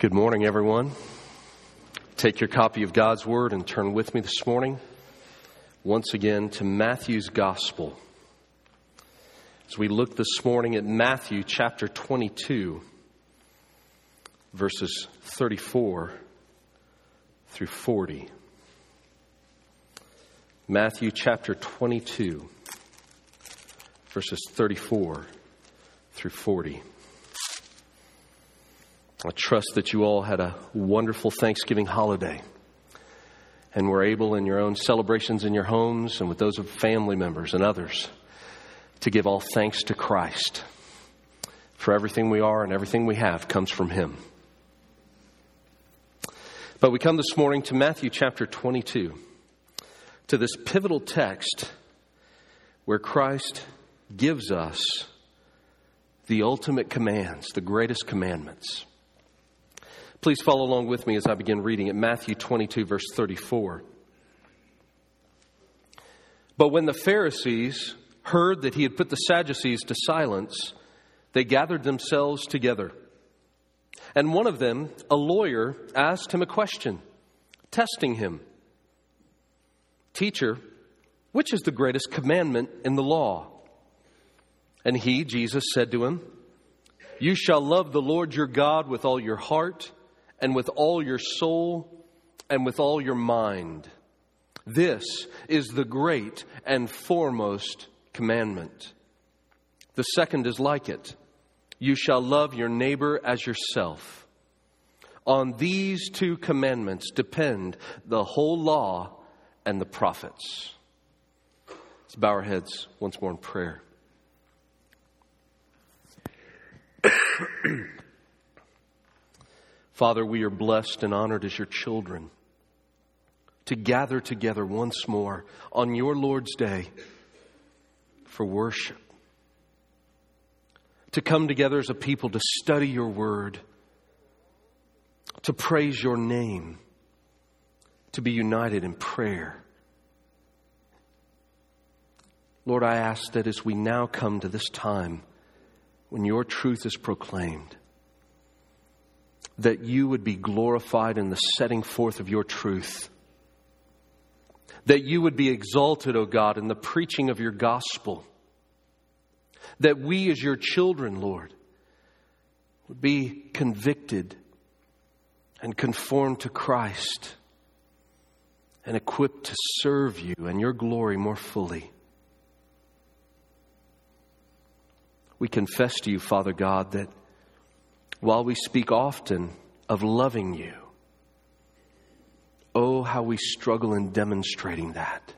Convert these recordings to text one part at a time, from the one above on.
Good morning, everyone. Take your copy of God's Word and turn with me this morning, once again, to Matthew's Gospel. As we look this morning at Matthew chapter 22, verses 34 through 40. Matthew chapter 22, verses 34 through 40. I trust that you all had a wonderful Thanksgiving holiday and were able in your own celebrations in your homes and with those of family members and others to give all thanks to Christ. For everything we are and everything we have comes from Him. But we come this morning to Matthew chapter 22, to this pivotal text where Christ gives us the ultimate commands, the greatest commandments. Please follow along with me as I begin reading at Matthew 22, verse 34. But when the Pharisees heard that he had put the Sadducees to silence, they gathered themselves together. And one of them, a lawyer, asked him a question, testing him. Teacher, which is the greatest commandment in the law? And he, Jesus, said to him, You shall love the Lord your God with all your heart, and with all your soul, and with all your mind. This is the great and foremost commandment. The second is like it. You shall love your neighbor as yourself. On these two commandments depend the whole law and the prophets. Let's bow our heads once more in prayer. Father, we are blessed and honored as your children to gather together once more on your Lord's Day for worship. To come together as a people to study your word, to praise your name, to be united in prayer. Lord, I ask that as we now come to this time when your truth is proclaimed, that you would be glorified in the setting forth of your truth. That you would be exalted, O God, in the preaching of your gospel. That we as your children, Lord, would be convicted and conformed to Christ and equipped to serve you and your glory more fully. We confess to you, Father God, that while we speak often of loving you, oh, how we struggle in demonstrating that.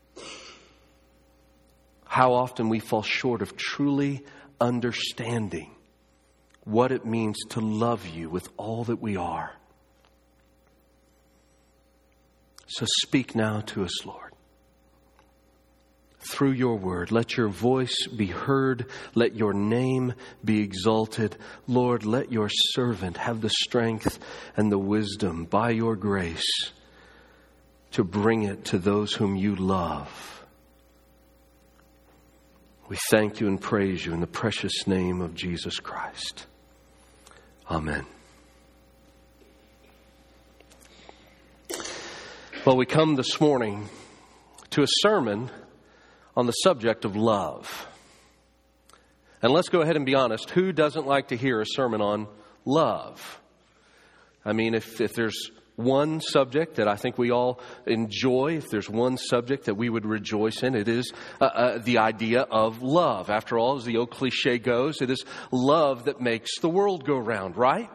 How often we fall short of truly understanding what it means to love you with all that we are. So speak now to us, Lord. Through your word, let your voice be heard. Let your name be exalted. Lord, let your servant have the strength and the wisdom by your grace to bring it to those whom you love. We thank you and praise you in the precious name of Jesus Christ. Amen. Well, we come this morning to a sermon on the subject of love. And let's go ahead and be honest. Who doesn't like to hear a sermon on love? I mean, if there's one subject that I think we all enjoy, if there's one subject that we would rejoice in, it is the idea of love. After all, as the old cliche goes, it is love that makes the world go round, right?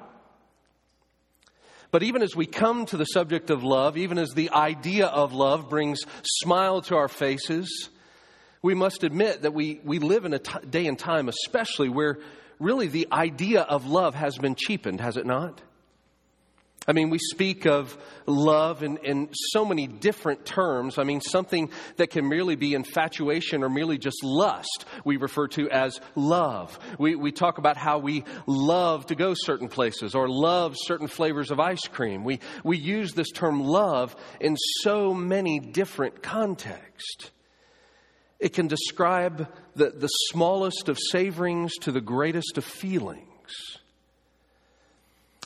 But even as we come to the subject of love, even as the idea of love brings smile to our faces, we must admit that we live in a day and time especially where really the idea of love has been cheapened, has it not? I mean, we speak of love in so many different terms. I mean, something that can merely be infatuation or merely just lust, we refer to as love. We talk about how we love to go certain places or love certain flavors of ice cream. We use this term love in so many different contexts. It can describe the smallest of savorings to the greatest of feelings.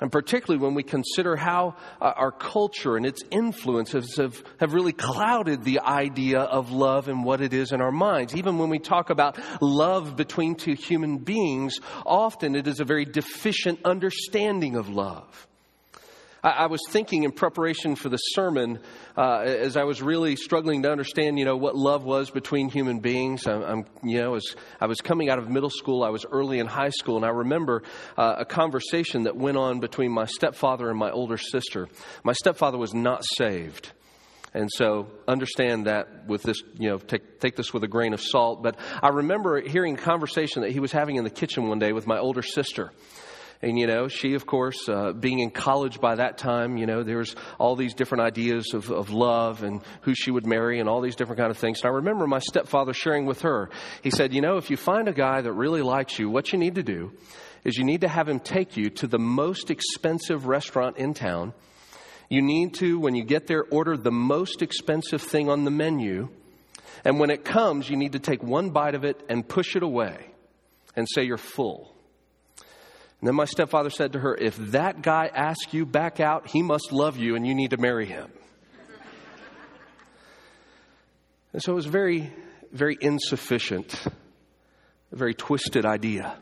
And particularly when we consider how our culture and its influences have really clouded the idea of love and what it is in our minds. Even when we talk about love between two human beings, often it is a very deficient understanding of love. I was thinking in preparation for the sermon, as I was really struggling to understand, what love was between human beings. As I was coming out of middle school, I was early in high school, and I remember a conversation that went on between my stepfather and my older sister. My stepfather was not saved. And so understand that with this, take this with a grain of salt. But I remember hearing a conversation that he was having in the kitchen one day with my older sister. And, she, of course, being in college by that time, there's all these different ideas of love and who she would marry and all these different kind of things. And I remember my stepfather sharing with her. He said, if you find a guy that really likes you, what you need to do is you need to have him take you to the most expensive restaurant in town. You need to, when you get there, order the most expensive thing on the menu. And when it comes, you need to take one bite of it and push it away and say you're full. And then my stepfather said to her, if that guy asks you back out, he must love you and you need to marry him. And so it was very, very insufficient, a very twisted idea.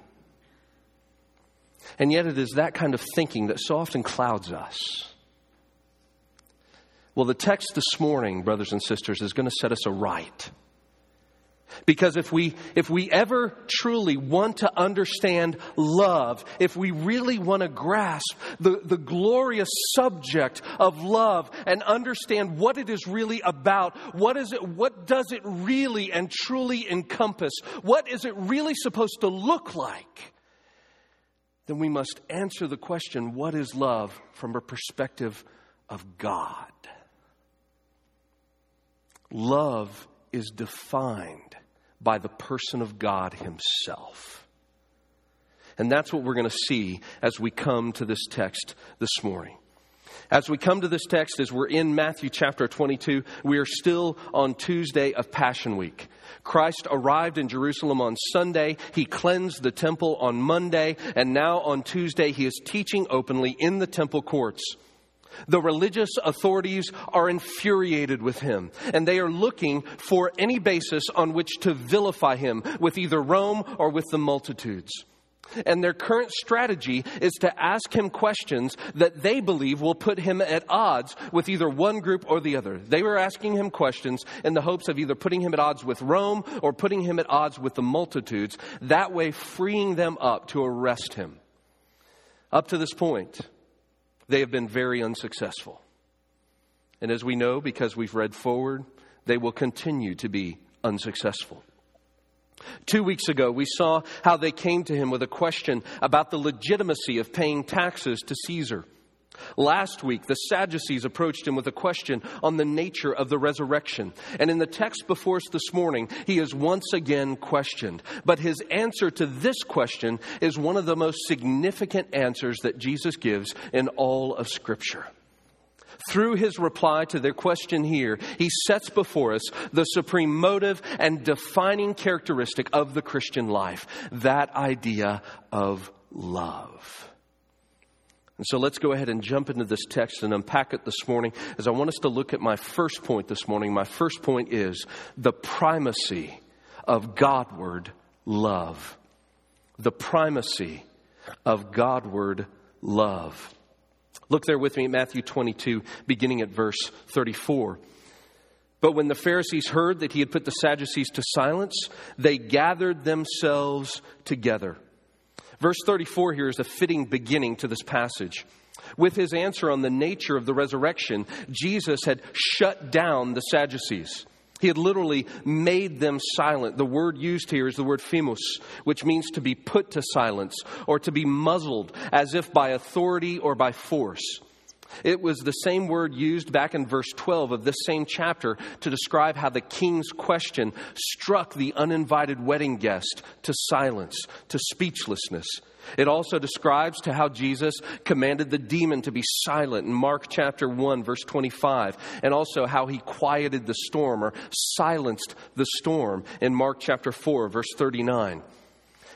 And yet it is that kind of thinking that so often clouds us. Well, the text this morning, brothers and sisters, is going to set us aright. Because if we ever truly want to understand love, if we really want to grasp the glorious subject of love and understand what it is really about, what does it really and truly encompass, what is it really supposed to look like, then we must answer the question, what is love, from a perspective of God. Love is defined by the person of God himself. And that's what we're going to see as we come to this text this morning. As we come to this text, as we're in Matthew chapter 22, we are still on Tuesday of Passion Week. Christ arrived in Jerusalem on Sunday. He cleansed the temple on Monday. And now on Tuesday, he is teaching openly in the temple courts. The religious authorities are infuriated with him, and they are looking for any basis on which to vilify him with either Rome or with the multitudes. And their current strategy is to ask him questions that they believe will put him at odds with either one group or the other. They were asking him questions in the hopes of either putting him at odds with Rome or putting him at odds with the multitudes, that way freeing them up to arrest him. Up to this point, they have been very unsuccessful. And as we know, because we've read forward, they will continue to be unsuccessful. 2 weeks ago, we saw how they came to him with a question about the legitimacy of paying taxes to Caesar. Last week, the Sadducees approached him with a question on the nature of the resurrection. And in the text before us this morning, he is once again questioned. But his answer to this question is one of the most significant answers that Jesus gives in all of Scripture. Through his reply to their question here, he sets before us the supreme motive and defining characteristic of the Christian life, that idea of love. And so let's go ahead and jump into this text and unpack it this morning, as I want us to look at my first point this morning. My first point is the primacy of Godward love. The primacy of Godward love. Look there with me at Matthew 22, beginning at verse 34. But when the Pharisees heard that he had put the Sadducees to silence, they gathered themselves together. Verse 34 here is a fitting beginning to this passage. With his answer on the nature of the resurrection, Jesus had shut down the Sadducees. He had literally made them silent. The word used here is the word phemos, which means to be put to silence or to be muzzled as if by authority or by force. It was the same word used back in verse 12 of this same chapter to describe how the king's question struck the uninvited wedding guest to silence, to speechlessness. It also describes to how Jesus commanded the demon to be silent in Mark chapter 1, verse 25, and also how he quieted the storm or silenced the storm in Mark chapter 4, verse 39.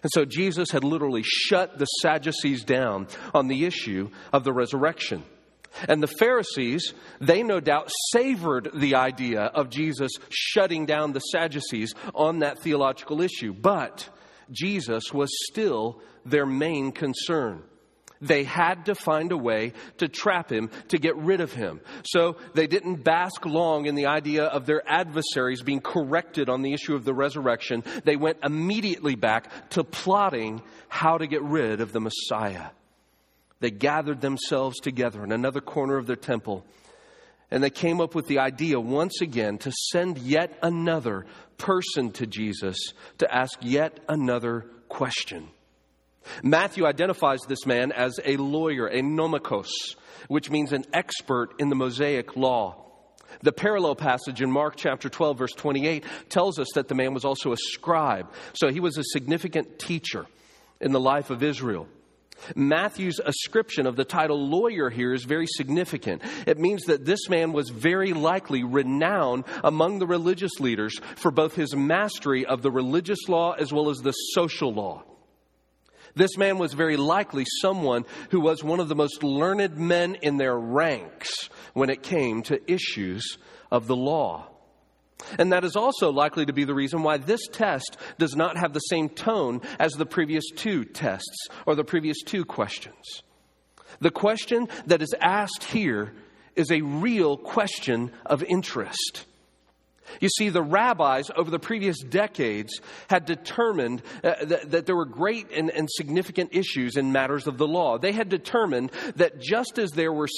And so Jesus had literally shut the Sadducees down on the issue of the resurrection. And the Pharisees, they no doubt savored the idea of Jesus shutting down the Sadducees on that theological issue. But Jesus was still their main concern. They had to find a way to trap him, to get rid of him. So they didn't bask long in the idea of their adversaries being corrected on the issue of the resurrection. They went immediately back to plotting how to get rid of the Messiah. They gathered themselves together in another corner of their temple, and they came up with the idea once again to send yet another person to Jesus to ask yet another question. Matthew identifies this man as a lawyer, a nomikos, which means an expert in the Mosaic law. The parallel passage in Mark chapter 12, verse 28 tells us that the man was also a scribe. So he was a significant teacher in the life of Israel. Matthew's ascription of the title lawyer here is very significant. It means that this man was very likely renowned among the religious leaders for both his mastery of the religious law as well as the social law. This man was very likely someone who was one of the most learned men in their ranks when it came to issues of the law. And that is also likely to be the reason why this test does not have the same tone as the previous two tests or the previous two questions. The question that is asked here is a real question of interest. You see, the rabbis over the previous decades had determined that there were great and significant issues in matters of the law. They had determined that just as there were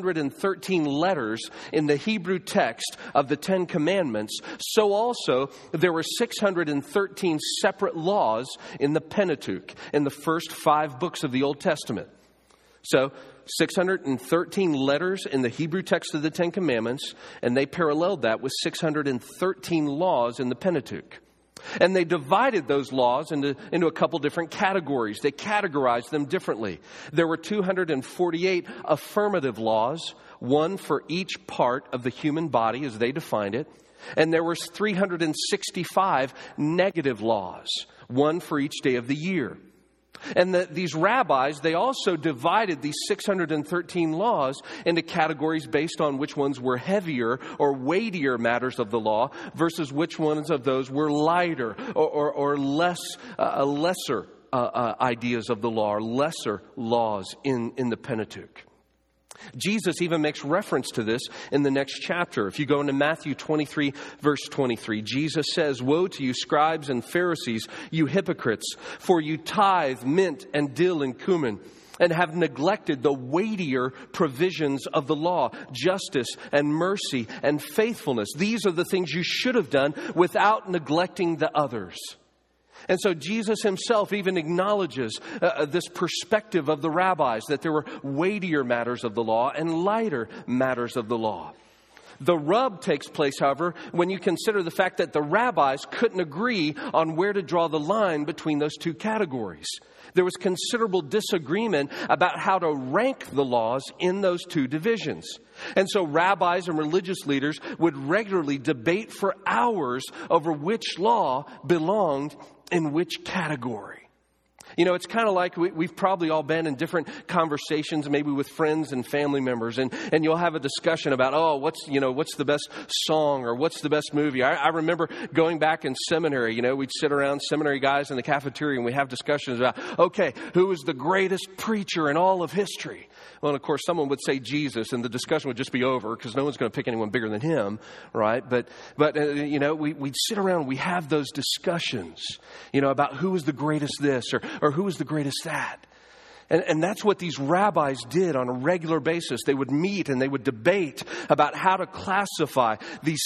613 letters in the Hebrew text of the Ten Commandments, so also there were 613 separate laws in the Pentateuch, in the first 5 books of the Old Testament. So 613 letters in the Hebrew text of the Ten Commandments, and they paralleled that with 613 laws in the Pentateuch. And they divided those laws into a couple different categories. They categorized them differently. There were 248 affirmative laws, one for each part of the human body as they defined it. And there were 365 negative laws, one for each day of the year. And these rabbis, they also divided these 613 laws into categories based on which ones were heavier or weightier matters of the law versus which ones of those were lighter or lesser ideas of the law or lesser laws in the Pentateuch. Jesus even makes reference to this in the next chapter. If you go into Matthew 23, verse 23, Jesus says, "Woe to you, scribes and Pharisees, you hypocrites, for you tithe mint and dill and cumin, and have neglected the weightier provisions of the law, justice and mercy and faithfulness. These are the things you should have done without neglecting the others." And so Jesus himself even acknowledges this perspective of the rabbis, that there were weightier matters of the law and lighter matters of the law. The rub takes place, however, when you consider the fact that the rabbis couldn't agree on where to draw the line between those two categories. There was considerable disagreement about how to rank the laws in those two divisions. And so rabbis and religious leaders would regularly debate for hours over which law belonged in which category. You know, it's kind of like we've probably all been in different conversations, maybe with friends and family members, and you'll have a discussion about, what's the best song or what's the best movie. I remember going back in seminary, we'd sit around seminary guys in the cafeteria and we have discussions about, okay, who was the greatest preacher in all of history? Well, and of course, someone would say Jesus, and the discussion would just be over because no one's going to pick anyone bigger than him, right? But we'd sit around and we have those discussions, about who was the greatest this or who was the greatest that. And that's what these rabbis did on a regular basis. They would meet and they would debate about how to classify these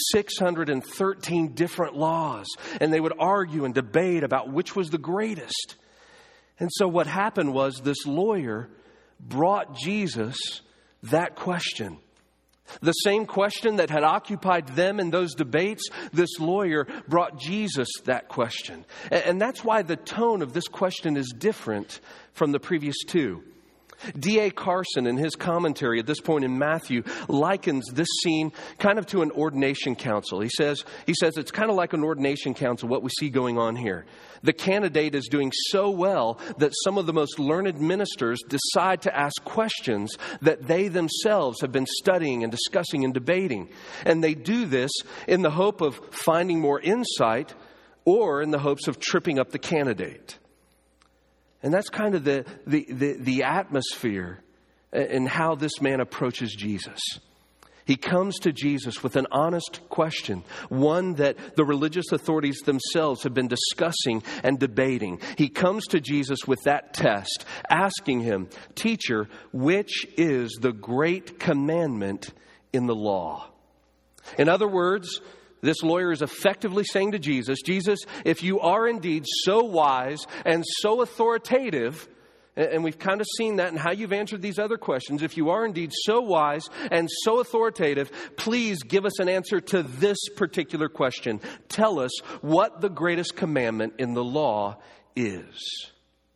613 different laws. And they would argue and debate about which was the greatest. And so what happened was this lawyer brought Jesus that question. The same question that had occupied them in those debates, this lawyer brought Jesus that question. And that's why the tone of this question is different from the previous two. D.A. Carson, in his commentary at this point in Matthew, likens this scene kind of to an ordination council. He says it's kind of like an ordination council, what we see going on here. The candidate is doing so well that some of the most learned ministers decide to ask questions that they themselves have been studying and discussing and debating. And they do this in the hope of finding more insight or in the hopes of tripping up the candidate. And that's kind of the atmosphere and how this man approaches Jesus. He comes to Jesus with an honest question, one that the religious authorities themselves have been discussing and debating. He comes to Jesus with that test, asking him, "Teacher, which is the great commandment in the law?" In other words, this lawyer is effectively saying to Jesus, "Jesus, if you are indeed so wise and so authoritative," and we've kind of seen that in how you've answered these other questions, "if you are indeed so wise and so authoritative, please give us an answer to this particular question. Tell us what the greatest commandment in the law is."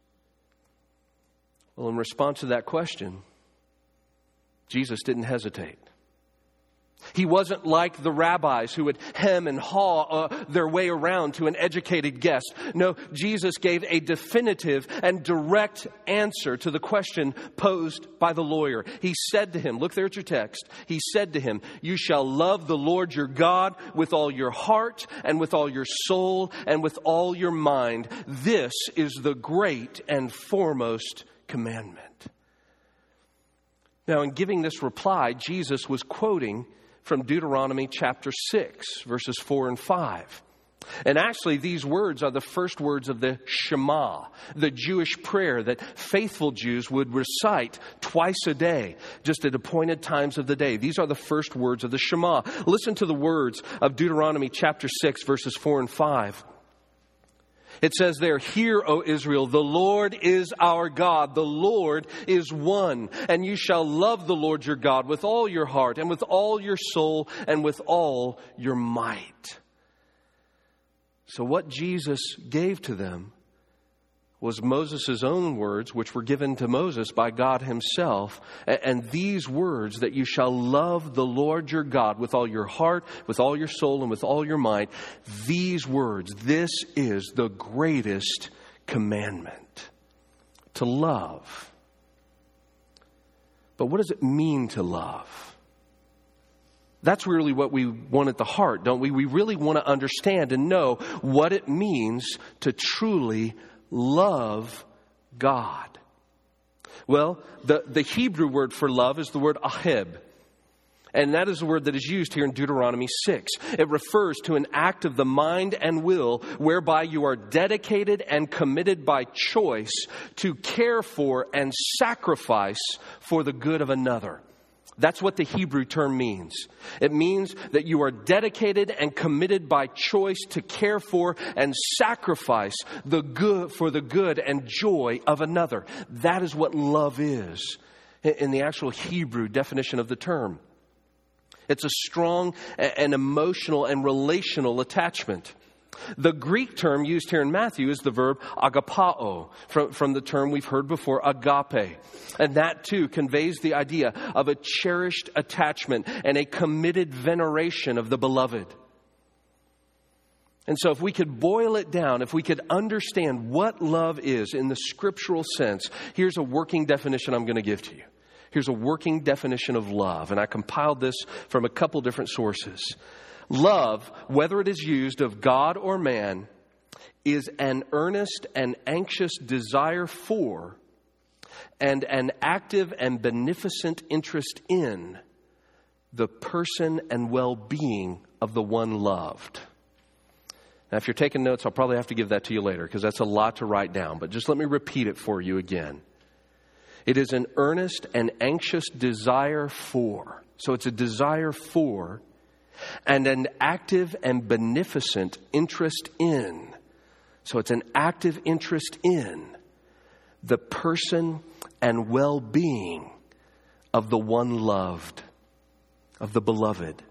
Well, in response to that question, Jesus didn't hesitate. He wasn't like the rabbis who would hem and haw their way around to an educated guess. No, Jesus gave a definitive and direct answer to the question posed by the lawyer. He said to him, look there at your text, he said to him, "You shall love the Lord your God with all your heart and with all your soul and with all your mind. This is the great and foremost commandment." Now, in giving this reply, Jesus was quoting from Deuteronomy chapter 6, verses 4 and 5. And actually, these words are the first words of the Shema, the Jewish prayer that faithful Jews would recite twice a day, just at appointed times of the day. These are the first words of the Shema. Listen to the words of Deuteronomy chapter 6, verses 4 and 5. It says there, "Hear, O Israel, the Lord is our God. The Lord is one. And you shall love the Lord your God with all your heart and with all your soul and with all your might." So what Jesus gave to them was Moses' own words, which were given to Moses by God himself. And these words, that you shall love the Lord your God with all your heart, with all your soul, and with all your might. These words, this is the greatest commandment. To love. But what does it mean to love? That's really what we want at the heart, don't we? We really want to understand and know what it means to truly love God. Well, the Hebrew word for love is the word aheb. And that is the word that is used here in Deuteronomy 6. It refers to an act of the mind and will whereby you are dedicated and committed by choice to care for and sacrifice for the good of another. That's what the Hebrew term means. It means that you are dedicated and committed by choice to care for and sacrifice the good for the good and joy of another. That is what love is in the actual Hebrew definition of the term. It's a strong and emotional and relational attachment. The Greek term used here in Matthew is the verb agapao, from the term we've heard before, agape. And that too conveys the idea of a cherished attachment and a committed veneration of the beloved. And so if we could boil it down, if we could understand what love is in the scriptural sense, here's a working definition I'm going to give to you. Here's a working definition of love. And I compiled this from a couple different sources. Love, whether it is used of God or man, is an earnest and anxious desire for and an active and beneficent interest in the person and well-being of the one loved. Now, if you're taking notes, I'll probably have to give that to you later because that's a lot to write down. But just let me repeat it for you again. It is an earnest and anxious desire for. So it's a desire for and an active and beneficent interest in. So it's an active interest in the person and well-being of the one loved, of the beloved.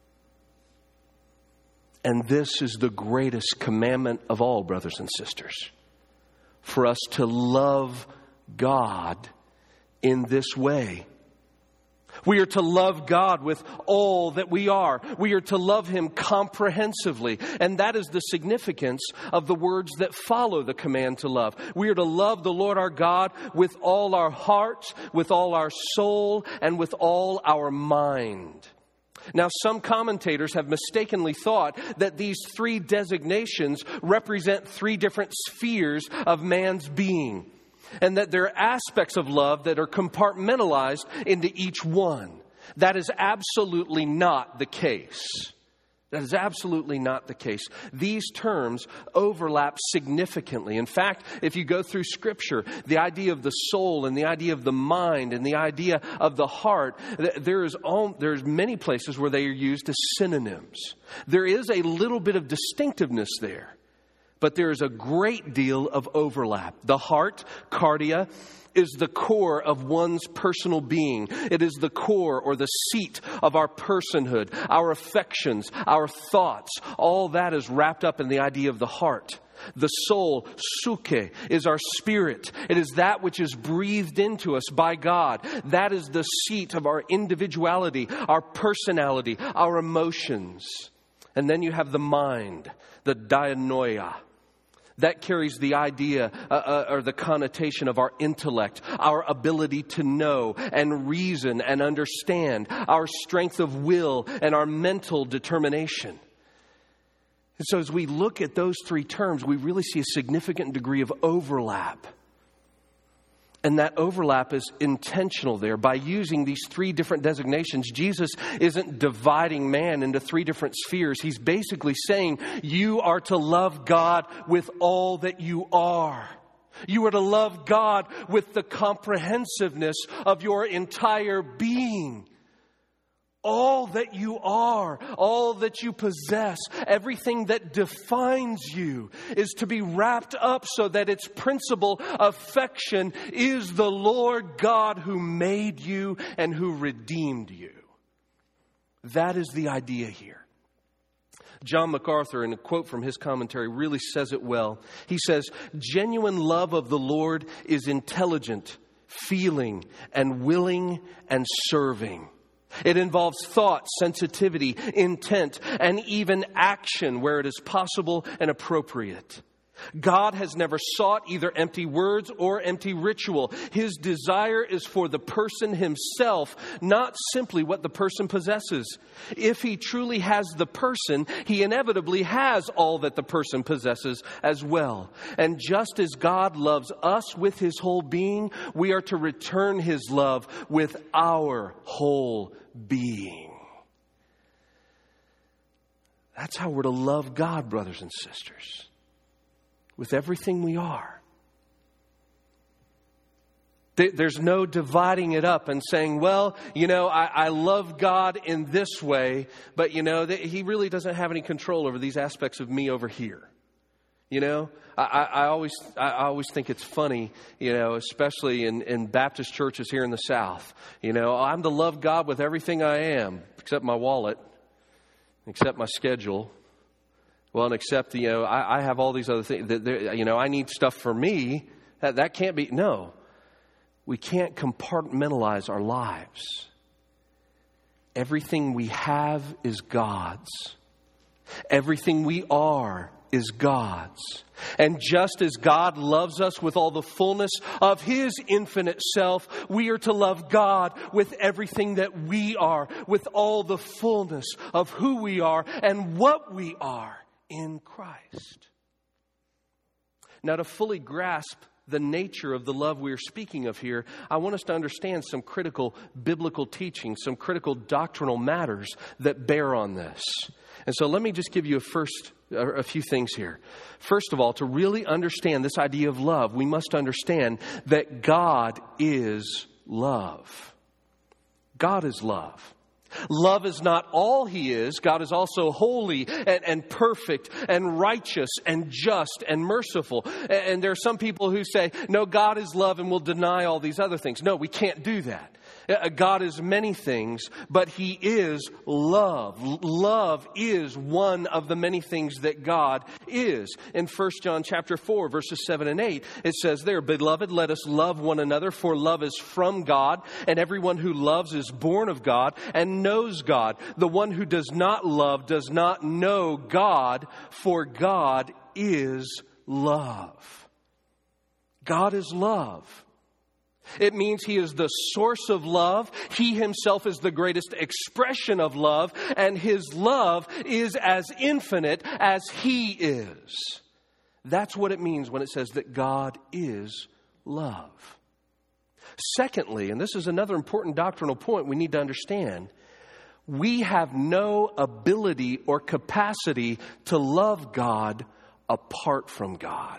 And this is the greatest commandment of all, brothers and sisters. For us to love God in this way. We are to love God with all that we are. We are to love Him comprehensively. And that is the significance of the words that follow the command to love. We are to love the Lord our God with all our heart, with all our soul, and with all our mind. Now, some commentators have mistakenly thought that these three designations represent three different spheres of man's being, and that there are aspects of love that are compartmentalized into each one. That is absolutely not the case. That is absolutely not the case. These terms overlap significantly. In fact, if you go through Scripture, the idea of the soul and the idea of the mind and the idea of the heart, there's many places where they are used as synonyms. There is a little bit of distinctiveness there, but there is a great deal of overlap. The heart, cardia, is the core of one's personal being. It is the core or the seat of our personhood, our affections, our thoughts. All that is wrapped up in the idea of the heart. The soul, psyche, is our spirit. It is that which is breathed into us by God. That is the seat of our individuality, our personality, our emotions. And then you have the mind, the dianoia. That carries the idea or the connotation of our intellect, our ability to know and reason and understand, our strength of will and our mental determination. And so as we look at those three terms, we really see a significant degree of overlap. And that overlap is intentional there. By using these three different designations, Jesus isn't dividing man into three different spheres. He's basically saying you are to love God with all that you are. You are to love God with the comprehensiveness of your entire being. All that you are, all that you possess, everything that defines you is to be wrapped up so that its principal affection is the Lord God who made you and who redeemed you. That is the idea here. John MacArthur, in a quote from his commentary, really says it well. He says, "Genuine love of the Lord is intelligent, feeling, and willing and serving. It involves thought, sensitivity, intent, and even action where it is possible and appropriate. God has never sought either empty words or empty ritual. His desire is for the person himself, not simply what the person possesses. If he truly has the person, he inevitably has all that the person possesses as well. And just as God loves us with his whole being, we are to return his love with our whole being." That's how we're to love God, brothers and sisters. With everything we are. There's no dividing it up and saying, well, I love God in this way, but, he really doesn't have any control over these aspects of me over here. I always think it's funny, especially in Baptist churches here in the South. I'm to love God with everything I am, except my wallet, except my schedule. Well, and except, I have all these other things, I need stuff for me. That can't be, no. We can't compartmentalize our lives. Everything we have is God's. Everything we are is God's. And just as God loves us with all the fullness of his infinite self, we are to love God with everything that we are, with all the fullness of who we are and what we are in Christ. Now, to fully grasp the nature of the love we are speaking of here, I want us to understand some critical biblical teachings, some critical doctrinal matters that bear on this. And so let me just give you a few things here. First of all, to really understand this idea of love, we must understand that God is love. God is love. Love is not all He is. God is also holy and perfect and righteous and just and merciful. And there are some people who say, no, God is love and will deny all these other things. No, we can't do that. God is many things, but He is love. Love is one of the many things that God is. In 1 John chapter 4, verses 7 and 8, it says there, Beloved, let us love one another, for love is from God, and everyone who loves is born of God and knows God. The one who does not love does not know God, for God is love. God is love. It means He is the source of love. He Himself is the greatest expression of love, and His love is as infinite as He is. That's what it means when it says that God is love. Secondly, and this is another important doctrinal point we need to understand, we have no ability or capacity to love God apart from God.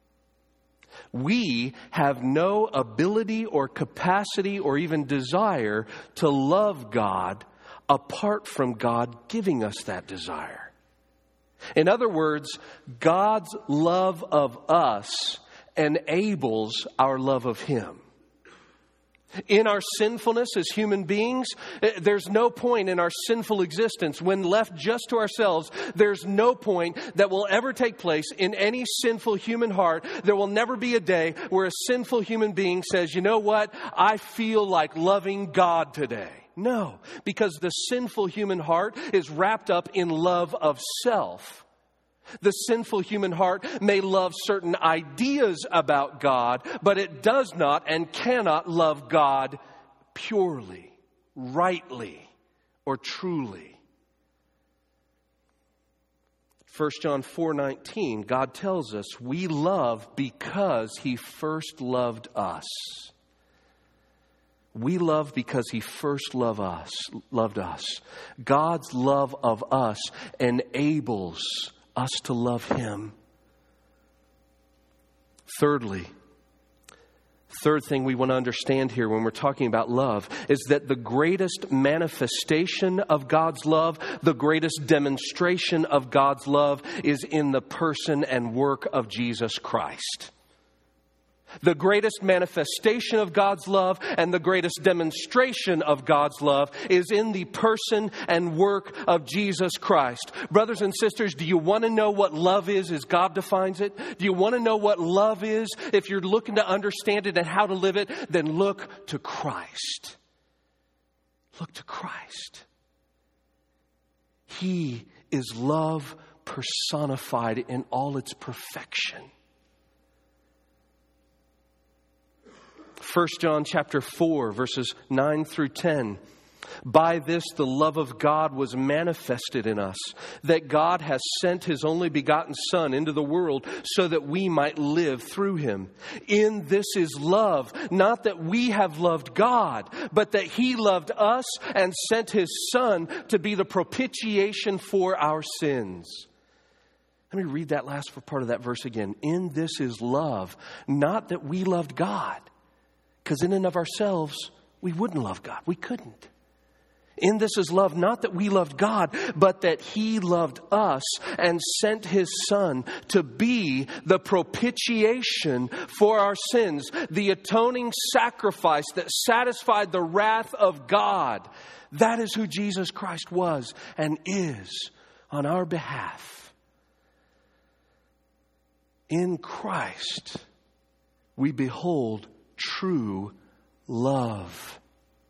We have no ability or capacity or even desire to love God apart from God giving us that desire. In other words, God's love of us enables our love of Him. In our sinfulness as human beings, there's no point in our sinful existence when left just to ourselves. There's no point that will ever take place in any sinful human heart. There will never be a day where a sinful human being says, you know what, I feel like loving God today. No, because the sinful human heart is wrapped up in love of self. The sinful human heart may love certain ideas about God, but it does not and cannot love God purely, rightly, or truly. 1 John 4:19, God tells us we love because He first loved us. We love because He first loved us. God's love of us enables us to love Him. Third thing we want to understand here when we're talking about love is that the greatest manifestation of God's love, the greatest demonstration of God's love is in the person and work of Jesus Christ. The greatest manifestation of God's love and the greatest demonstration of God's love is in the person and work of Jesus Christ. Brothers and sisters, do you want to know what love is as God defines it? Do you want to know what love is? If you're looking to understand it and how to live it, then look to Christ. Look to Christ. He is love personified in all its perfection. 1 John chapter 4, verses 9 through 10. By this the love of God was manifested in us, that God has sent His only begotten Son into the world so that we might live through Him. In this is love, not that we have loved God, but that He loved us and sent His Son to be the propitiation for our sins. Let me read that last part of that verse again. In this is love, not that we loved God. Because in and of ourselves, we wouldn't love God. We couldn't. In this is love, not that we loved God, but that He loved us and sent His Son to be the propitiation for our sins, the atoning sacrifice that satisfied the wrath of God. That is who Jesus Christ was and is on our behalf. In Christ, we behold true love.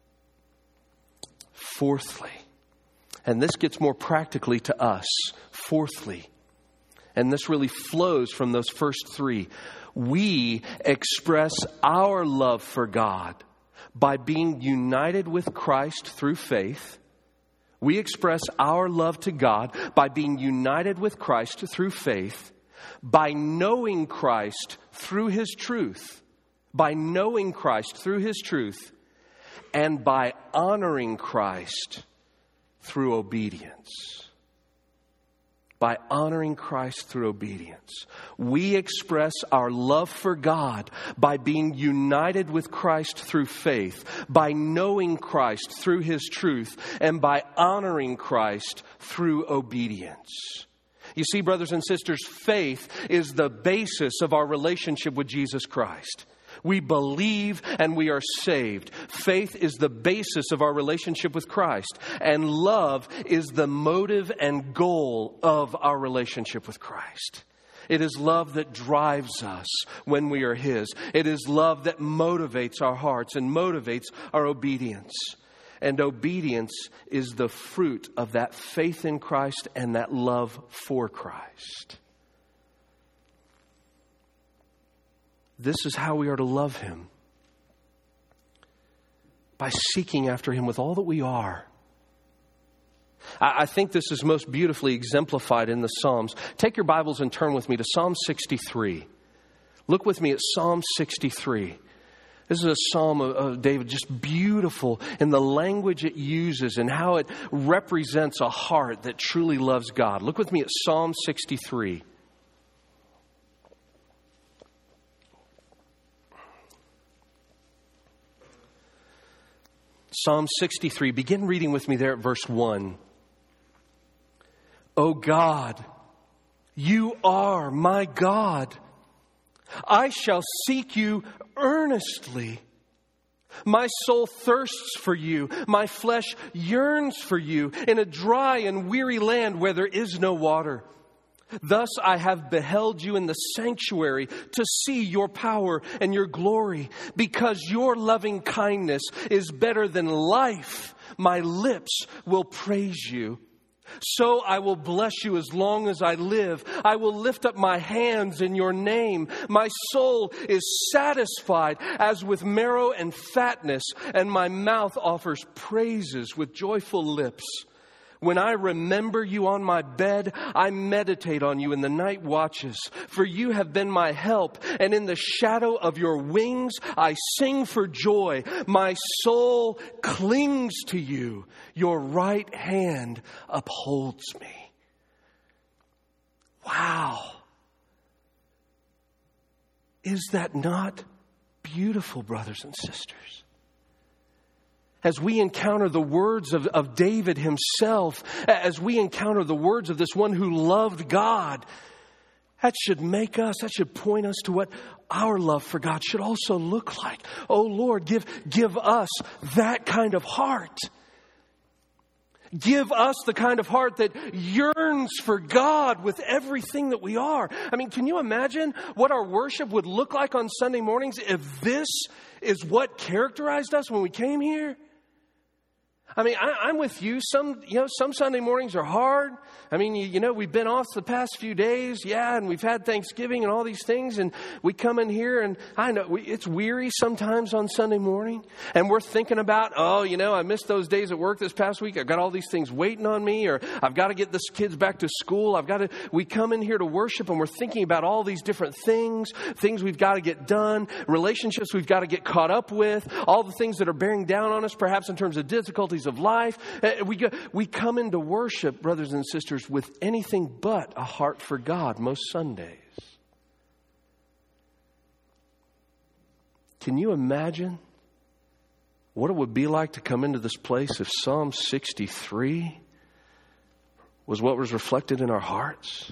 Fourthly, and this gets more practically to us. Fourthly, and this really flows from those first three, we express our love for God by being united with Christ through faith. We express our love to God by being united with Christ through faith, by knowing Christ through His truth. By knowing Christ through His truth, and by honoring Christ through obedience. by honoring Christ through obedience. We express our love for God by being united with Christ through faith, by knowing Christ through His truth, and by honoring Christ through obedience. You see, brothers and sisters, faith is the basis of our relationship with Jesus Christ. We believe and we are saved. Faith is the basis of our relationship with Christ. And love is the motive and goal of our relationship with Christ. It is love that drives us when we are His. It is love that motivates our hearts and motivates our obedience. And obedience is the fruit of that faith in Christ and that love for Christ. This is how we are to love Him. By seeking after Him with all that we are. I think this is most beautifully exemplified in the Psalms. Take your Bibles and turn with me to Psalm 63. Look with me at Psalm 63. This is a psalm of David, just beautiful in the language it uses and how it represents a heart that truly loves God. Look with me at Psalm 63. Psalm 63, begin reading with me there at verse 1. O God, You are my God. I shall seek You earnestly. My soul thirsts for You. My flesh yearns for You in a dry and weary land where there is no water. Thus I have beheld You in the sanctuary to see Your power and Your glory. Because Your loving kindness is better than life, my lips will praise You. So I will bless You as long as I live. I will lift up my hands in Your name. My soul is satisfied as with marrow and fatness, and my mouth offers praises with joyful lips. When I remember You on my bed, I meditate on You in the night watches. For You have been my help, and in the shadow of Your wings I sing for joy. My soul clings to You. Your right hand upholds me. Wow. Is that not beautiful, brothers and sisters? As we encounter the words of David himself, as we encounter the words of this one who loved God, that should point us to what our love for God should also look like. Oh Lord, give us that kind of heart. Give us the kind of heart that yearns for God with everything that we are. I mean, can you imagine what our worship would look like on Sunday mornings if this is what characterized us when we came here? I mean, I'm with you. Some Sunday mornings are hard. I mean, we've been off the past few days, and we've had Thanksgiving and all these things, and we come in here, and I know it's weary sometimes on Sunday morning, and we're thinking about, I missed those days at work this past week. I've got all these things waiting on me, or I've got to get the kids back to school. We come in here to worship, and we're thinking about all these different things we've got to get done, relationships we've got to get caught up with, all the things that are bearing down on us, perhaps in terms of difficulties of life. We come into worship, brothers and sisters, with anything but a heart for God most Sundays. Can you imagine what it would be like to come into this place if Psalm 63 was what was reflected in our hearts?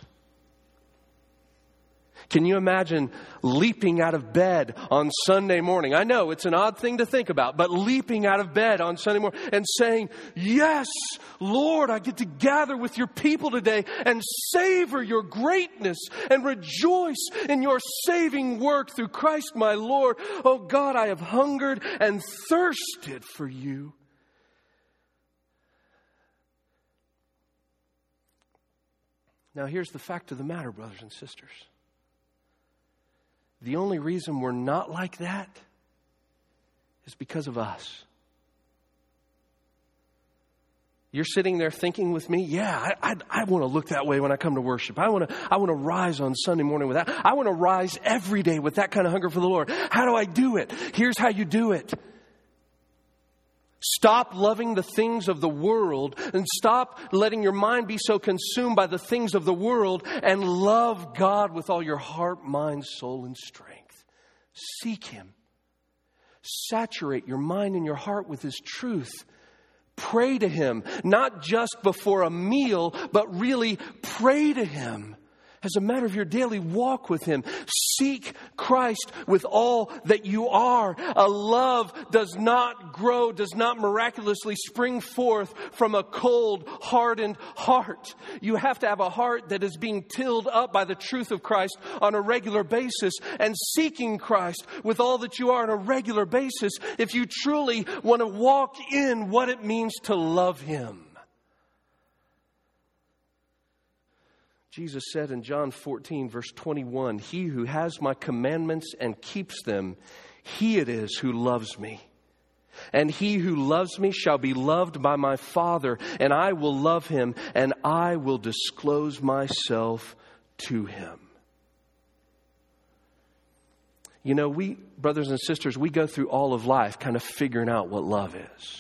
Can you imagine leaping out of bed on Sunday morning? I know it's an odd thing to think about, but leaping out of bed on Sunday morning and saying, yes, Lord, I get to gather with Your people today and savor Your greatness and rejoice in Your saving work through Christ my Lord. Oh God, I have hungered and thirsted for You. Now here's the fact of the matter, brothers and sisters. The only reason we're not like that is because of us. You're sitting there thinking with me, I want to look that way when I come to worship. I want to rise on Sunday morning with that. I want to rise every day with that kind of hunger for the Lord. How do I do it? Here's how you do it. Stop loving the things of the world and stop letting your mind be so consumed by the things of the world, and love God with all your heart, mind, soul, and strength. Seek Him. Saturate your mind and your heart with His truth. Pray to Him, not just before a meal, but really pray to Him as a matter of your daily walk with Him. Seek Christ with all that you are. A love does not grow, does not miraculously spring forth from a cold, hardened heart. You have to have a heart that is being tilled up by the truth of Christ on a regular basis, and seeking Christ with all that you are on a regular basis if you truly want to walk in what it means to love Him. Jesus said in John 14, verse 21, He who has my commandments and keeps them, he it is who loves me. And he who loves me shall be loved by my Father, and I will love him, and I will disclose myself to him. You know, we, brothers and sisters, we go through all of life kind of figuring out what love is.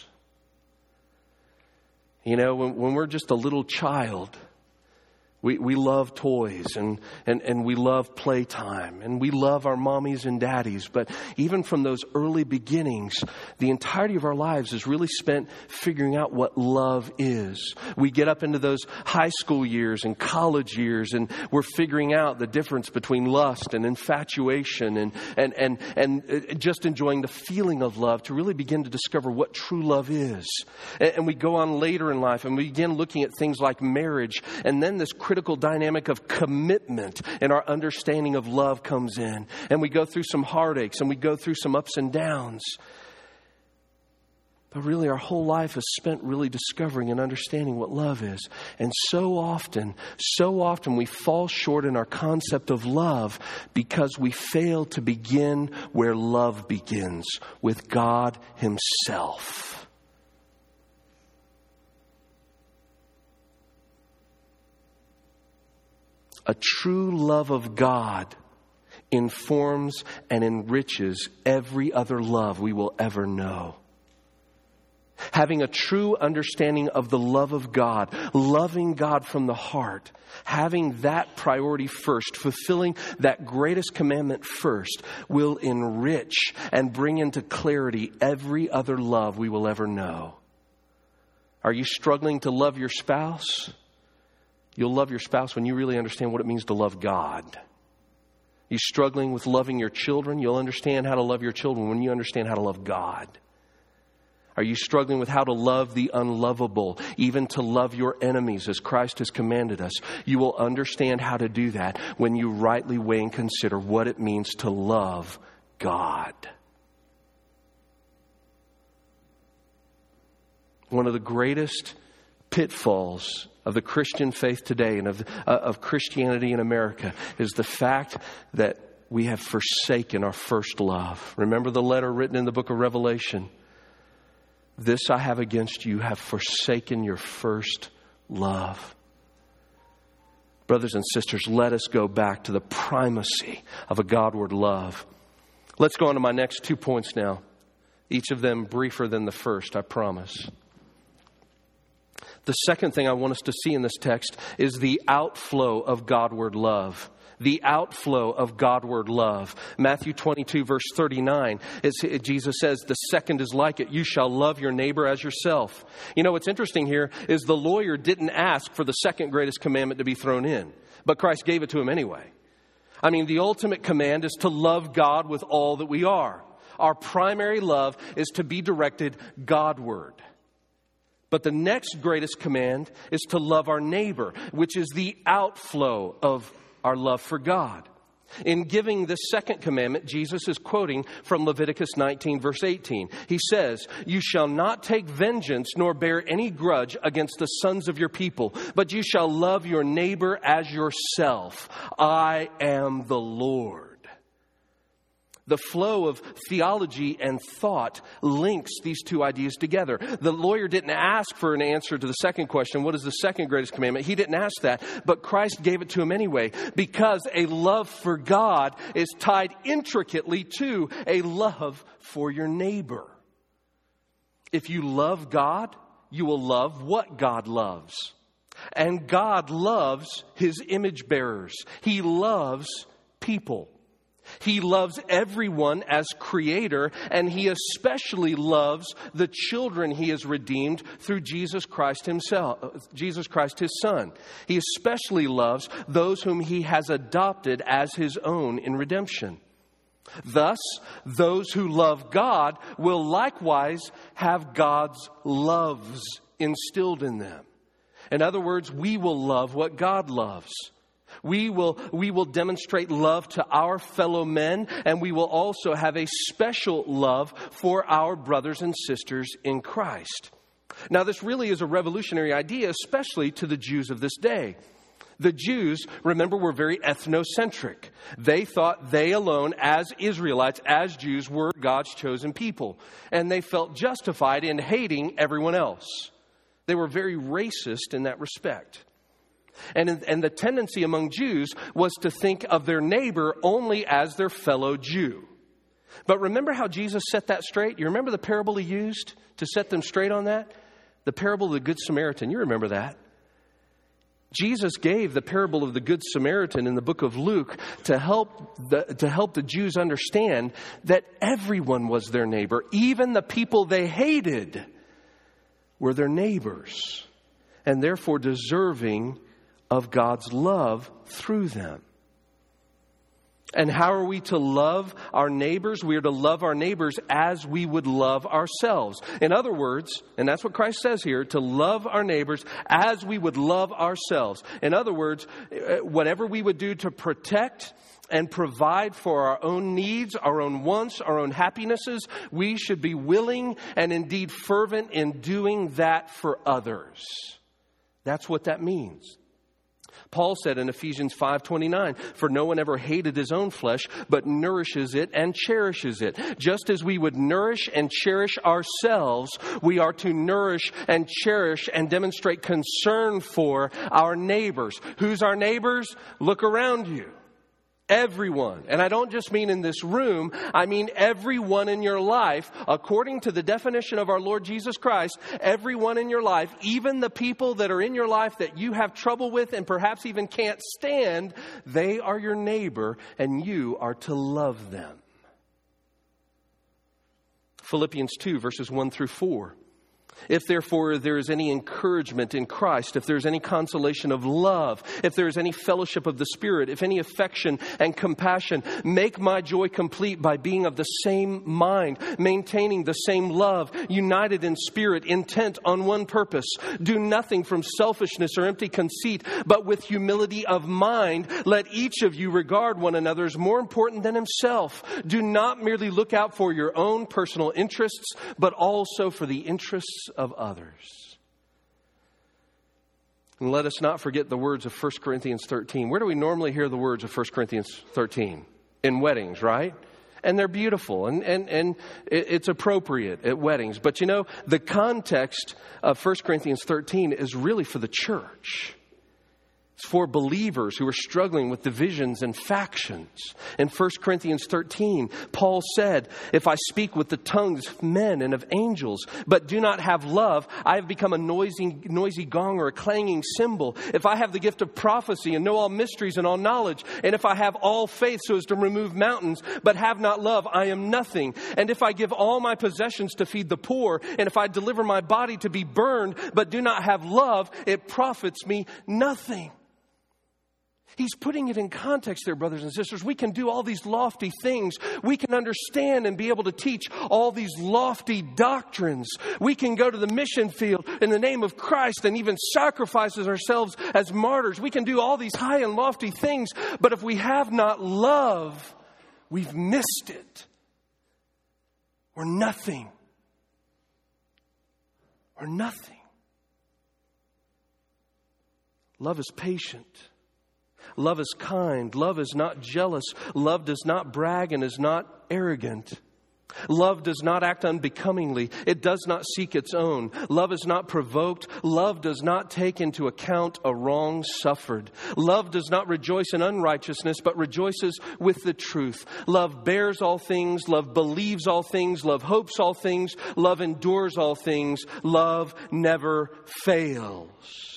You know, when we're just a little child, we love toys and we love playtime and we love our mommies and daddies. But even from those early beginnings, the entirety of our lives is really spent figuring out what love is. We get up into those high school years and college years, and we're figuring out the difference between lust and infatuation and just enjoying the feeling of love to really begin to discover what true love is. And we go on later in life and we begin looking at things like marriage, and then this critical dynamic of commitment and our understanding of love comes in. And we go through some heartaches and we go through some ups and downs. But really our whole life is spent really discovering and understanding what love is. And so often we fall short in our concept of love because we fail to begin where love begins, with God Himself. A true love of God informs and enriches every other love we will ever know. Having a true understanding of the love of God, loving God from the heart, having that priority first, fulfilling that greatest commandment first, will enrich and bring into clarity every other love we will ever know. Are you struggling to love your spouse? You'll love your spouse when you really understand what it means to love God. You struggling with loving your children? You'll understand how to love your children when you understand how to love God. Are you struggling with how to love the unlovable, even to love your enemies as Christ has commanded us? You will understand how to do that when you rightly weigh and consider what it means to love God. One of the greatest pitfalls of the Christian faith today and of Christianity in America is the fact that we have forsaken our first love. Remember the letter written in the book of Revelation? This I have against you, have forsaken your first love. Brothers and sisters, let us go back to the primacy of a Godward love. Let's go on to my next 2 points now. Each of them briefer than the first, I promise. The second thing I want us to see in this text is the outflow of Godward love. The outflow of Godward love. Matthew 22, verse 39, Jesus says, the second is like it. You shall love your neighbor as yourself. You know, what's interesting here is the lawyer didn't ask for the second greatest commandment to be thrown in, but Christ gave it to him anyway. I mean, the ultimate command is to love God with all that we are. Our primary love is to be directed Godward. But the next greatest command is to love our neighbor, which is the outflow of our love for God. In giving this second commandment, Jesus is quoting from Leviticus 19, verse 18. He says, you shall not take vengeance nor bear any grudge against the sons of your people, but you shall love your neighbor as yourself. I am the Lord. The flow of theology and thought links these two ideas together. The lawyer didn't ask for an answer to the second question, what is the second greatest commandment? He didn't ask that, but Christ gave it to him anyway, because a love for God is tied intricately to a love for your neighbor. If you love God, you will love what God loves. And God loves His image bearers. He loves people. He loves everyone as creator, and He especially loves the children He has redeemed through Jesus Christ Himself, Jesus Christ His Son. He especially loves those whom He has adopted as His own in redemption. Thus, those who love God will likewise have God's loves instilled in them. In other words, we will love what God loves. We will demonstrate love to our fellow men, and we will also have a special love for our brothers and sisters in Christ. Now, this really is a revolutionary idea, especially to the Jews of this day. The Jews, remember, were very ethnocentric. They thought they alone, as Israelites, as Jews, were God's chosen people. And they felt justified in hating everyone else. They were very racist in that respect. And the tendency among Jews was to think of their neighbor only as their fellow Jew. But remember how Jesus set that straight? You remember the parable He used to set them straight on that? The parable of the Good Samaritan. You remember that? Jesus gave the parable of the Good Samaritan in the book of Luke to help the Jews understand that everyone was their neighbor. Even the people they hated were their neighbors, and therefore deserving of God's love through them. And how are we to love our neighbors? We are to love our neighbors as we would love ourselves. In other words, and that's what Christ says here, to love our neighbors as we would love ourselves. In other words, whatever we would do to protect and provide for our own needs, our own wants, our own happinesses, we should be willing and indeed fervent in doing that for others. That's what that means. Paul said in Ephesians 5:29, "For no one ever hated his own flesh, but nourishes it and cherishes it." Just as we would nourish and cherish ourselves, we are to nourish and cherish and demonstrate concern for our neighbors. Who's our neighbors? Look around you. Everyone. And I don't just mean in this room, I mean everyone in your life. According to the definition of our Lord Jesus Christ, everyone in your life, even the people that are in your life that you have trouble with and perhaps even can't stand, they are your neighbor and you are to love them. Philippians 2 verses 1 through 4. If therefore there is any encouragement in Christ, if there is any consolation of love, if there is any fellowship of the Spirit, if any affection and compassion, make my joy complete by being of the same mind, maintaining the same love, united in spirit, intent on one purpose. Do nothing from selfishness or empty conceit, but with humility of mind, let each of you regard one another as more important than himself. Do not merely look out for your own personal interests, but also for the interests of others. And let us not forget the words of 1 Corinthians 13. Where do we normally hear the words of 1 Corinthians 13? In weddings, right? And they're beautiful and it's appropriate at weddings. But you know, the context of 1 Corinthians 13 is really for the church. It's for believers who are struggling with divisions and factions. In 1 Corinthians 13, Paul said, "If I speak with the tongues of men and of angels, but do not have love, I have become a noisy gong or a clanging cymbal. If I have the gift of prophecy and know all mysteries and all knowledge, and if I have all faith so as to remove mountains, but have not love, I am nothing. And if I give all my possessions to feed the poor, and if I deliver my body to be burned, but do not have love, it profits me nothing." He's putting it in context there, brothers and sisters. We can do all these lofty things. We can understand and be able to teach all these lofty doctrines. We can go to the mission field in the name of Christ and even sacrifice ourselves as martyrs. We can do all these high and lofty things. But if we have not love, we've missed it. We're nothing. We're nothing. Love is patient. Love is kind. Love is not jealous. Love does not brag and is not arrogant. Love does not act unbecomingly. It does not seek its own. Love is not provoked. Love does not take into account a wrong suffered. Love does not rejoice in unrighteousness, but rejoices with the truth. Love bears all things. Love believes all things. Love hopes all things. Love endures all things. Love never fails.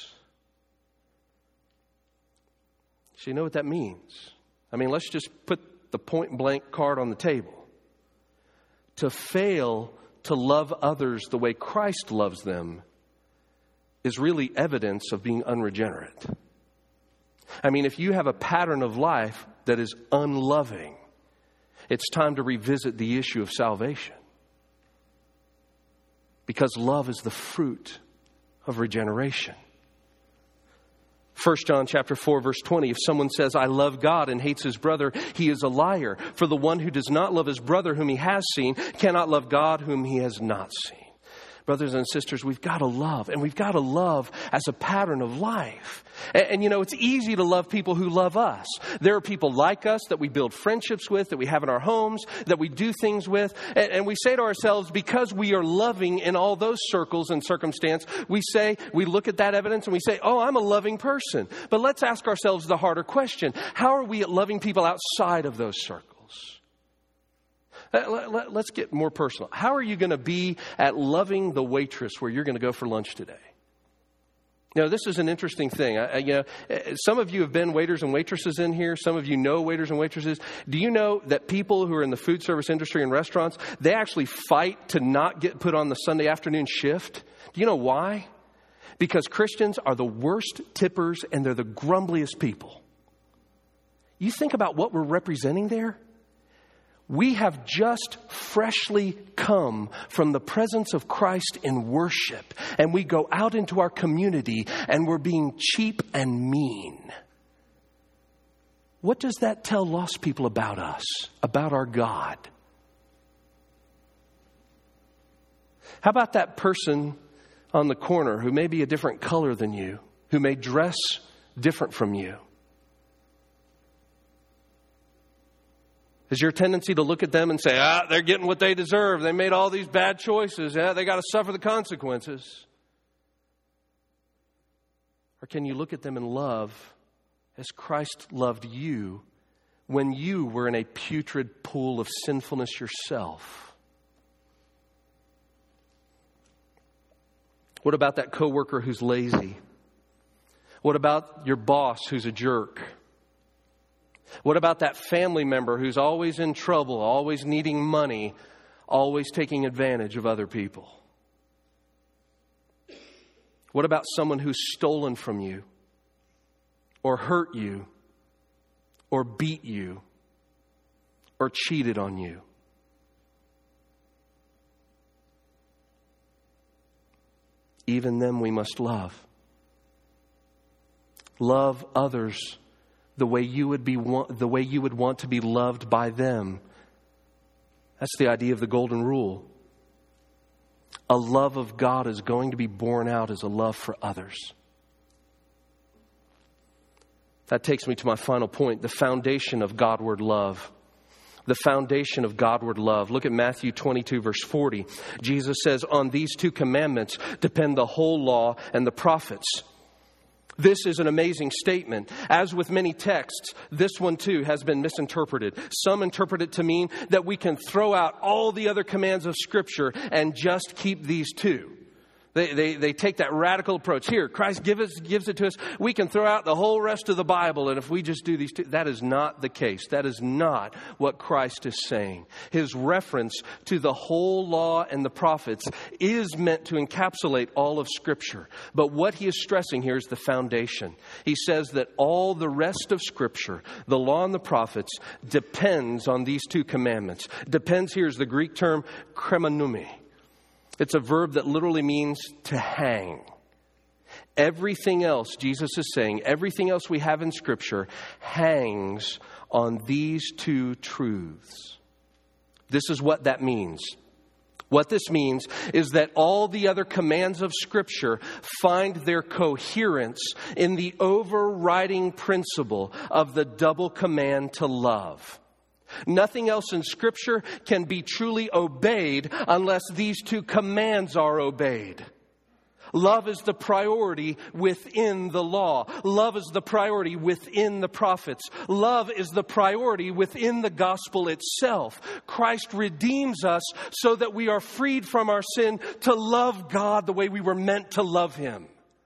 So you know what that means? I mean, let's just put the point blank card on the table. To fail to love others the way Christ loves them is really evidence of being unregenerate. I mean, if you have a pattern of life that is unloving, it's time to revisit the issue of salvation. Because love is the fruit of regeneration. 1 John chapter 4, verse 20, if someone says, I love God and hates his brother, he is a liar. For the one who does not love his brother whom he has seen cannot love God whom he has not seen. Brothers and sisters, we've got to love, and we've got to love as a pattern of life. And you know, it's easy to love people who love us. There are people like us that we build friendships with, that we have in our homes, that we do things with. And we say to ourselves, because we are loving in all those circles and circumstance, we look at that evidence and we say, oh, I'm a loving person. But let's ask ourselves the harder question. How are we at loving people outside of those circles? Let's get more personal. How are you going to be at loving the waitress where you're going to go for lunch today? You know, this is an interesting thing. Some of you have been waiters and waitresses in here. Some of you know waiters and waitresses. Do you know that people who are in the food service industry and restaurants, they actually fight to not get put on the Sunday afternoon shift? Do you know why? Because Christians are the worst tippers and they're the grumbliest people. You think about what we're representing there? We have just freshly come from the presence of Christ in worship, and we go out into our community and we're being cheap and mean. What does that tell lost people about us, about our God? How about that person on the corner who may be a different color than you, who may dress different from you? Is your tendency to look at them and say, they're getting what they deserve. They made all these bad choices. They got to suffer the consequences. Or can you look at them in love as Christ loved you when you were in a putrid pool of sinfulness yourself? What about that coworker who's lazy? What about your boss who's a jerk? What about that family member who's always in trouble, always needing money, always taking advantage of other people? What about someone who's stolen from you, or hurt you, or beat you, or cheated on you? Even them we must love. Love others the way you would want to be loved by them. That's the idea of the golden rule. A love of God is going to be born out as a love for others. That takes me to my final point, the foundation of Godward love. The foundation of Godward love. Look at Matthew 22, verse 40. Jesus says, on these two commandments depend the whole law and the prophets. This is an amazing statement. As with many texts, this one too has been misinterpreted. Some interpret it to mean that we can throw out all the other commands of Scripture and just keep these two. They take that radical approach. Here, Christ gives it to us. We can throw out the whole rest of the Bible, and if we just do these two, that is not the case. That is not what Christ is saying. His reference to the whole law and the prophets is meant to encapsulate all of Scripture. But what he is stressing here is the foundation. He says that all the rest of Scripture, the law and the prophets, depends on these two commandments. Depends here is the Greek term kremonumi. It's a verb that literally means to hang. Everything else, Jesus is saying, everything else we have in Scripture hangs on these two truths. This is what that means. What this means is that all the other commands of Scripture find their coherence in the overriding principle of the double command to love. Nothing else in Scripture can be truly obeyed unless these two commands are obeyed. Love is the priority within the law. Love is the priority within the prophets. Love is the priority within the gospel itself. Christ redeems us so that we are freed from our sin to love God the way we were meant to love Him.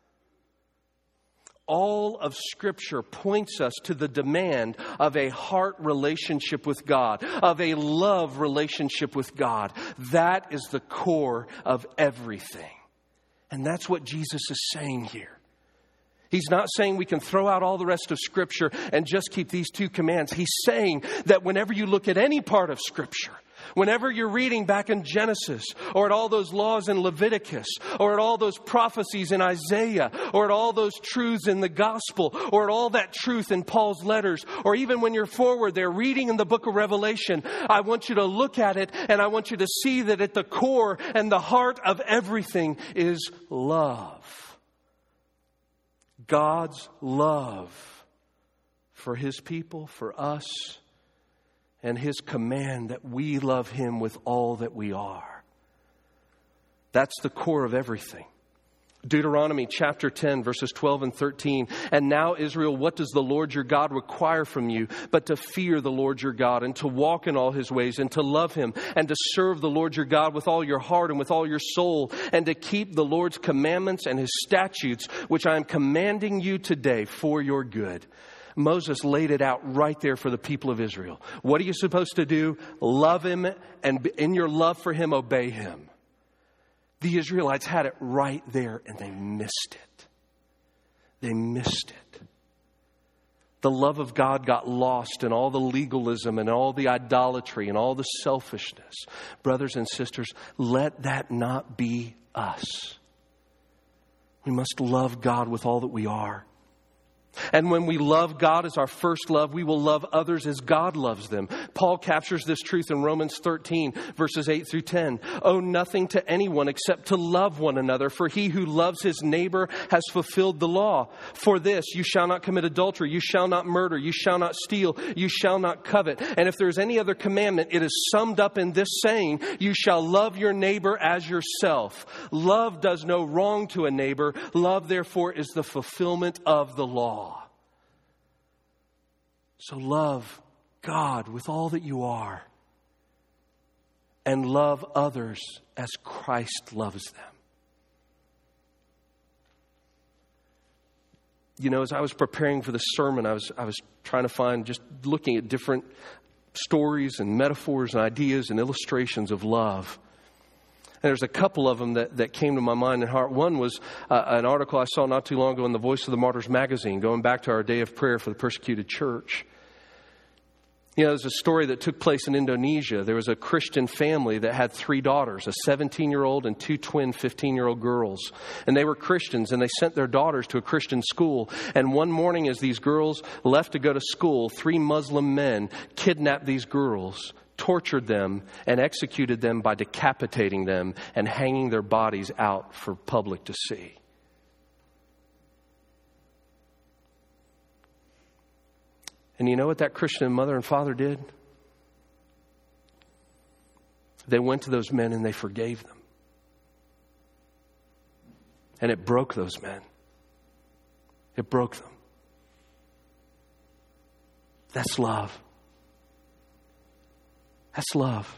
All of Scripture points us to the demand of a heart relationship with God, of a love relationship with God. That is the core of everything. And that's what Jesus is saying here. He's not saying we can throw out all the rest of Scripture and just keep these two commands. He's saying that whenever you look at any part of Scripture, whenever you're reading back in Genesis, or at all those laws in Leviticus, or at all those prophecies in Isaiah, or at all those truths in the gospel, or at all that truth in Paul's letters, or even when you're forward there reading in the book of Revelation, I want you to look at it and I want you to see that at the core and the heart of everything is love. God's love for His people, for us, and His command that we love Him with all that we are. That's the core of everything. Deuteronomy chapter 10, verses 12 and 13. And now, Israel, what does the Lord your God require from you but to fear the Lord your God and to walk in all His ways and to love Him and to serve the Lord your God with all your heart and with all your soul and to keep the Lord's commandments and His statutes, which I am commanding you today for your good. Moses laid it out right there for the people of Israel. What are you supposed to do? Love Him, and in your love for Him, obey Him. The Israelites had it right there, and they missed it. They missed it. The love of God got lost in all the legalism and all the idolatry and all the selfishness. Brothers and sisters, let that not be us. We must love God with all that we are. And when we love God as our first love, we will love others as God loves them. Paul captures this truth in Romans 13, verses 8 through 10. Owe nothing to anyone except to love one another, for he who loves his neighbor has fulfilled the law. For this, you shall not commit adultery, you shall not murder, you shall not steal, you shall not covet. And if there's any other commandment, it is summed up in this saying, you shall love your neighbor as yourself. Love does no wrong to a neighbor. Love, therefore, is the fulfillment of the law. So love God with all that you are and love others as Christ loves them. You know, as I was preparing for this sermon, I was trying to find, just looking at different stories and metaphors and ideas and illustrations of love. And there's a couple of them that came to my mind and heart. One was an article I saw not too long ago in the Voice of the Martyrs magazine, going back to our day of prayer for the persecuted church. You know, there's a story that took place in Indonesia. There was a Christian family that had 3 daughters, a 17-year-old and 2 twin 15-year-old girls. And they were Christians, and they sent their daughters to a Christian school. And one morning, as these girls left to go to school, 3 Muslim men kidnapped these girls, tortured them, and executed them by decapitating them and hanging their bodies out for public to see. And you know what that Christian mother and father did? They went to those men and they forgave them. And it broke those men. It broke them. That's love. That's love.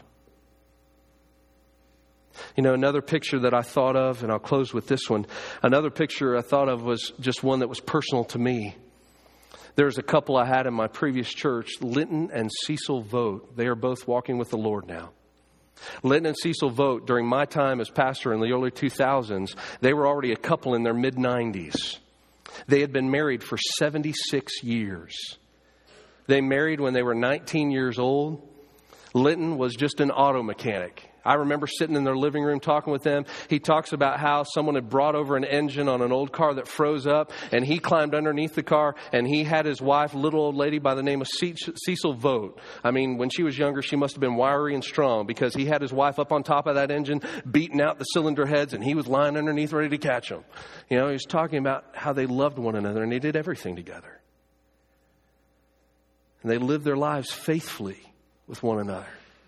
You know, another picture that I thought of, and I'll close with this one. Another picture I thought of was just one that was personal to me. There's a couple I had in my previous church, Linton and Cecil Vogt. They are both walking with the Lord now. Linton and Cecil Vogt, during my time as pastor in the early 2000s, they were already a couple in their mid-90s. They had been married for 76 years. They married when they were 19 years old. Linton was just an auto mechanic. I remember sitting in their living room talking with them. He talks about how someone had brought over an engine on an old car that froze up, and he climbed underneath the car, and he had his wife, a little old lady by the name of Cecil Vogt. I mean, when she was younger, she must have been wiry and strong, because he had his wife up on top of that engine, beating out the cylinder heads, and he was lying underneath ready to catch them. You know, he was talking about how they loved one another, and they did everything together. And they lived their lives faithfully with one another.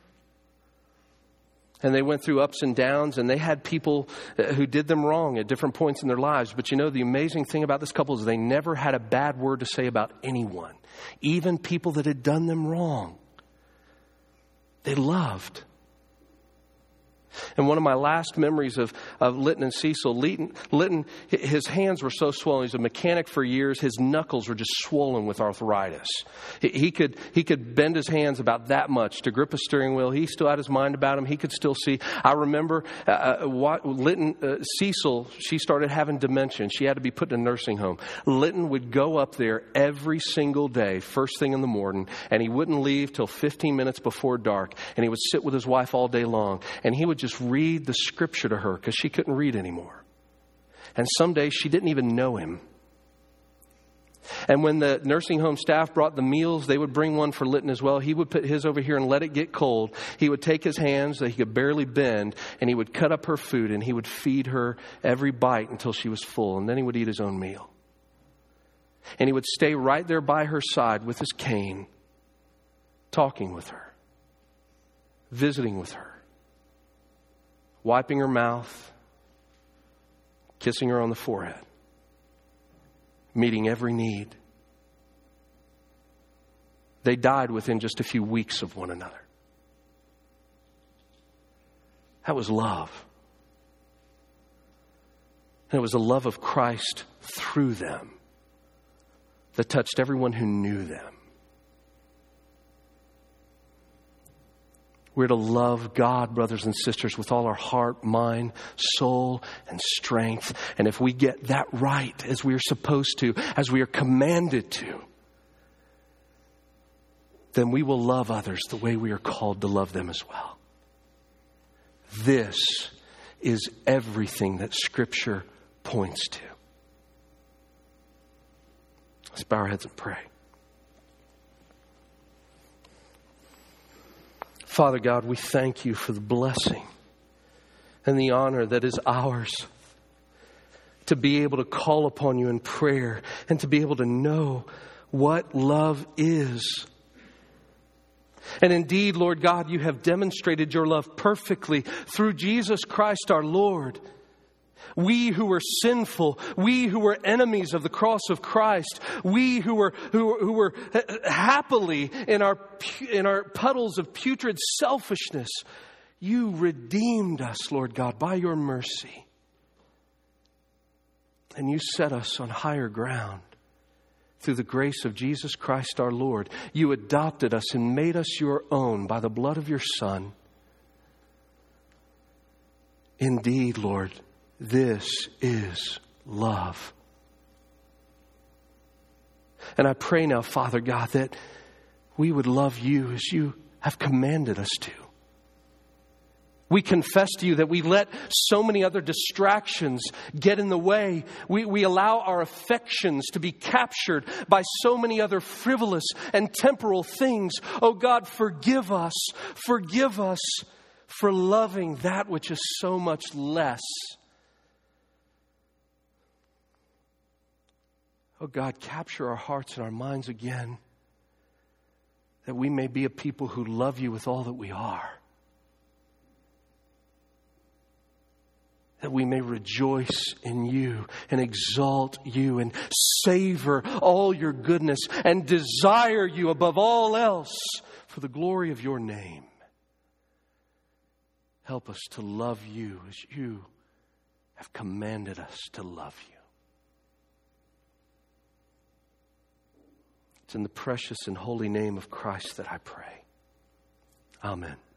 And they went through ups and downs, and they had people who did them wrong at different points in their lives. But you know, the amazing thing about this couple is they never had a bad word to say about anyone, even people that had done them wrong. They loved. And one of my last memories of Litton and Cecil, Litton, his hands were so swollen. He was a mechanic for years. His knuckles were just swollen with arthritis. He could bend his hands about that much to grip a steering wheel. He still had his mind about him. He could still see. I remember Cecil, she started having dementia. She had to be put in a nursing home. Litton would go up there every single day, first thing in the morning, and he wouldn't leave till 15 minutes before dark. And he would sit with his wife all day long. And he would just read the scripture to her because she couldn't read anymore. And some days she didn't even know him. And when the nursing home staff brought the meals, they would bring one for Litton as well. He would put his over here and let it get cold. He would take his hands that he could barely bend, and he would cut up her food, and he would feed her every bite until she was full. And then he would eat his own meal. And he would stay right there by her side with his cane, talking with her, visiting with her, wiping her mouth, kissing her on the forehead, meeting every need. They died within just a few weeks of one another. That was love. And it was the love of Christ through them that touched everyone who knew them. We're to love God, brothers and sisters, with all our heart, mind, soul, and strength. And if we get that right, as we are supposed to, as we are commanded to, then we will love others the way we are called to love them as well. This is everything that Scripture points to. Let's bow our heads and pray. Father God, we thank you for the blessing and the honor that is ours to be able to call upon you in prayer and to be able to know what love is. And indeed, Lord God, you have demonstrated your love perfectly through Jesus Christ our Lord. We who were sinful, we who were enemies of the cross of Christ, we who were happily in our puddles of putrid selfishness, you redeemed us, Lord God, by your mercy. And you set us on higher ground through the grace of Jesus Christ our Lord. You adopted us and made us your own by the blood of your Son. Indeed, Lord, this is love. And I pray now, Father God, that we would love you as you have commanded us to. We confess to you that we let so many other distractions get in the way. We allow our affections to be captured by so many other frivolous and temporal things. Oh God, forgive us. Forgive us for loving that which is so much less. Oh God, capture our hearts and our minds again, that we may be a people who love you with all that we are. That we may rejoice in you and exalt you and savor all your goodness and desire you above all else for the glory of your name. Help us to love you as you have commanded us to love you. It's in the precious and holy name of Christ that I pray. Amen.